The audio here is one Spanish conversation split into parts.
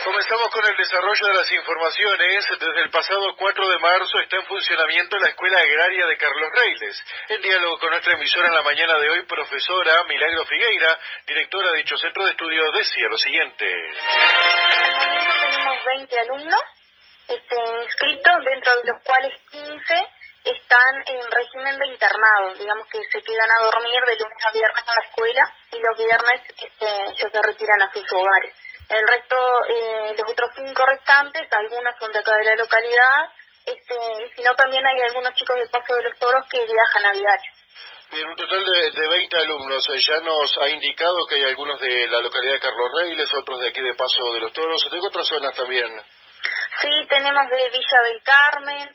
Comenzamos con el desarrollo de las informaciones. Desde el pasado 4 de marzo está en funcionamiento la Escuela Agraria de Carlos Reiles. En diálogo con nuestra emisora en la mañana de hoy, profesora Milagro Figueira, directora de dicho centro de estudios, decía lo siguiente. Tenemos 20 alumnos inscritos, dentro de los cuales 15 están en régimen de internado, digamos que se quedan a dormir de lunes a viernes en la escuela y los viernes ya se retiran a sus hogares. El resto, los otros 5 restantes, algunos son de acá de la localidad, y si no también hay algunos chicos del Paso de los Toros que viajan a diario. Bien, un total de 20 alumnos. Ya nos ha indicado que hay algunos de la localidad de Carlos Reiles, otros de aquí de Paso de los Toros. ¿Tengo otras zonas también? Sí, tenemos de Villa del Carmen,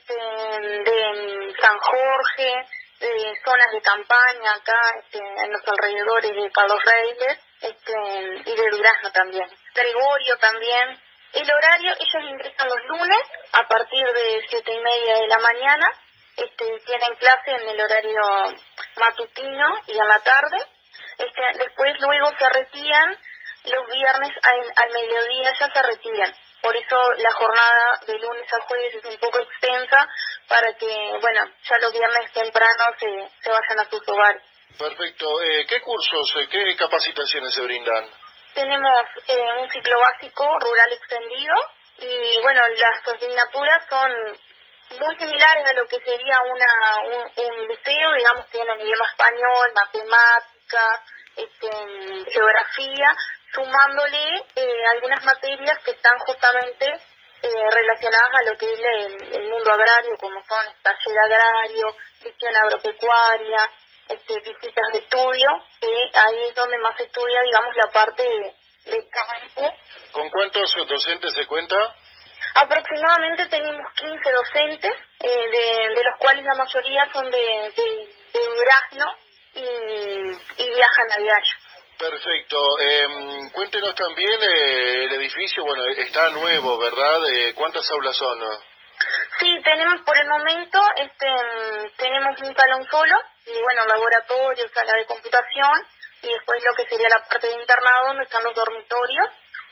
de San Jorge, de zonas de campaña acá, en los alrededores de Carlos Reiles, y de Durazno también. Gregorio también. El horario, ellos ingresan los lunes a partir de 7:30 de la mañana, tienen clase en el horario matutino y a la tarde. Después luego se retiran los viernes al mediodía, ya se retiran. Por eso la jornada de lunes a jueves es un poco extensa para que, bueno, ya los viernes temprano se vayan a sus hogares. Perfecto. ¿Qué cursos, qué capacitaciones se brindan? Tenemos un ciclo básico rural extendido y, bueno, las asignaturas son muy similares a lo que sería un liceo, digamos, tienen idioma español, matemática, geografía, sumándole algunas materias que están justamente relacionadas a lo que es el mundo agrario, como son taller agrario, gestión agropecuaria, visitas de estudio, que ahí es donde más se estudia, digamos, la parte de campo. ¿Con cuántos docentes se cuenta? Aproximadamente tenemos 15 docentes, de los cuales la mayoría son de Durazno y viajan a diario. Perfecto. Cuéntenos también el edificio, bueno, está nuevo, ¿verdad? ¿Cuántas aulas son? Sí, tenemos por el momento, tenemos un salón solo, y bueno, laboratorio, sala de computación, y después lo que sería la parte de internado, donde están los dormitorios.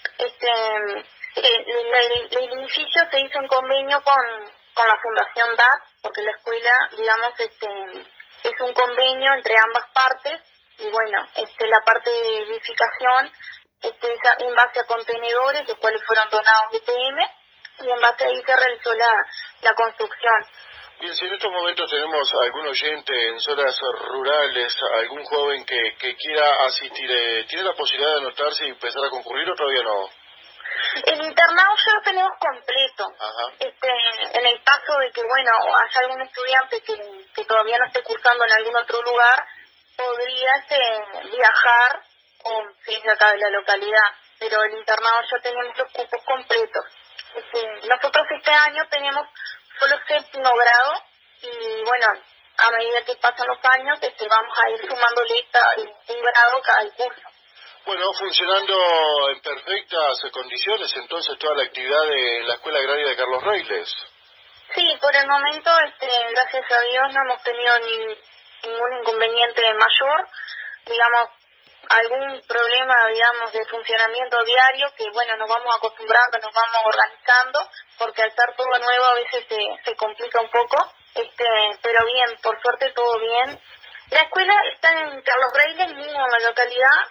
El edificio se hizo en convenio con la Fundación DAT, porque la escuela, digamos, es un convenio entre ambas partes, y bueno, la parte de edificación es en base a contenedores, los cuales fueron donados de PM, y en base a ahí se realizó la construcción. Bien, si en estos momentos tenemos algún oyente en zonas rurales, algún joven que quiera asistir, ¿tiene la posibilidad de anotarse y empezar a concurrir o todavía no? El internado ya lo tenemos completo. Ajá. En el caso de que, bueno, haya algún estudiante que todavía no esté cursando en algún otro lugar, podría viajar o si es de acá de la localidad, pero el internado ya tenemos los cupos completos. Nosotros este año tenemos solo 7º grado y, bueno, a medida que pasan los años vamos a ir sumándole un grado cada curso. Bueno, funcionando en perfectas condiciones entonces toda la actividad de la Escuela Agraria de Carlos Reiles. Sí, por el momento, gracias a Dios, no hemos tenido ningún inconveniente mayor, digamos, algún problema, digamos, de funcionamiento diario, que bueno, nos vamos acostumbrando, nos vamos organizando, porque al ser todo nuevo a veces se complica un poco, pero bien, por suerte todo bien. La escuela está en Carlos Reiles, mismo en la localidad,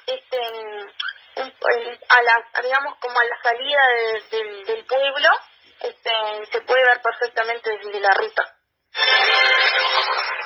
digamos, como a la salida del pueblo, se puede ver perfectamente desde la ruta.